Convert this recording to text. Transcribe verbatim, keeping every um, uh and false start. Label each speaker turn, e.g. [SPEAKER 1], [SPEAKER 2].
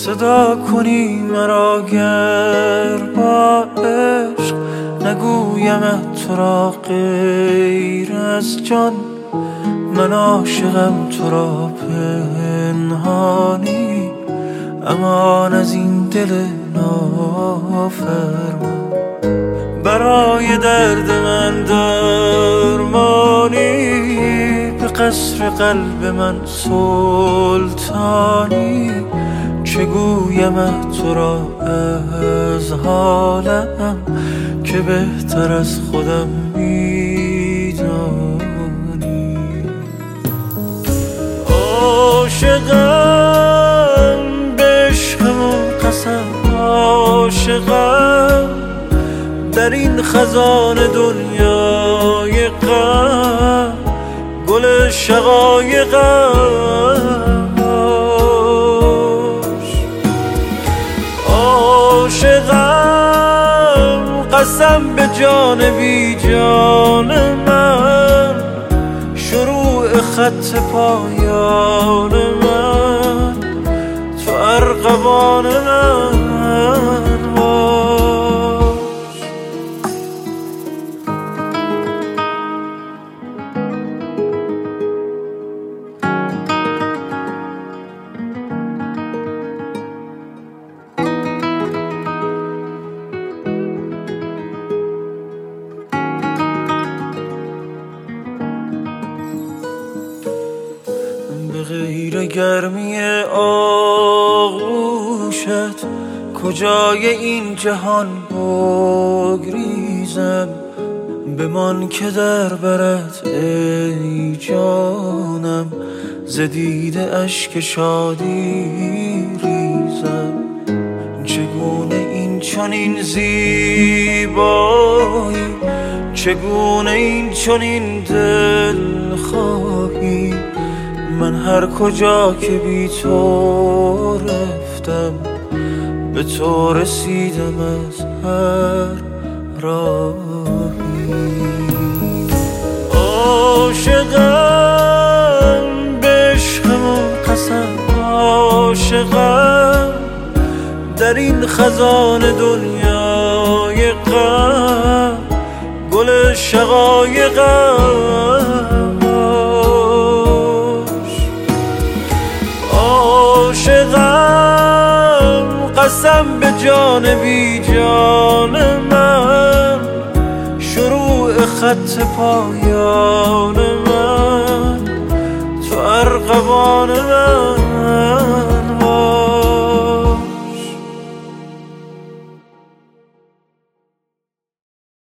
[SPEAKER 1] صدا کنی مرا گر با عشق نگویمت تو را غیر از جان. من عاشقم تو را پنهانی، امان از این دل نافرمان. برای درد من درمانی، به قصر قلب من سلطانی. چه گویمت تو را از حالم که بهتر از خودم میدانی. عاشقم به عشقمون قسم، عاشقم در این خزان دنیای غم، گل شقایقم عاشقم. قسم به جان بی جان من، شروع خط پایان من تو ارغوان من. به غیر گرمی آغوشت کجای این جهان بگریزم. بمان که در برت ای جانم، ز دیده اشک شادی ریزم. چگونه این چنین زیبایی، چگونه این چنین دل خواهی. من هر کجا که بی تو رفتم، به تو رسیدم از هر راهی. عاشقم به عشقمون قسم، عاشقم در این خزان دنیای غم، گل شقایقم عاشقم. قسم به جان بی جان من، شروع خط پایان من تو ارغوان من.